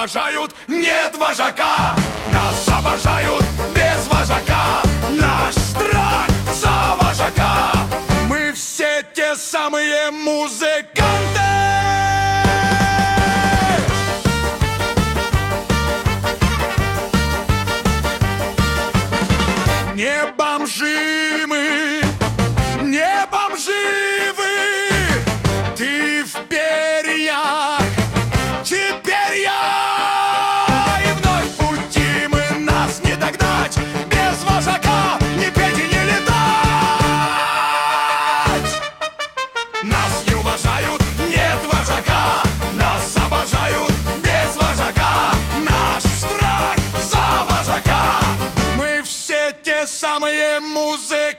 обожают, нет вожака. Нас обожают без вожака. Наш страх за вожака. Мы все те самые музыканты. Не бомжи мы, не бомжи вы. Ты в перьях, теперь я. И вновь в пути мы, нас не догнать. Без вожака ни петь и не летать. Нас не уважают, нет вожака. Нас обожают без вожака. Наш страх за вожака. Мы все те самые музыки.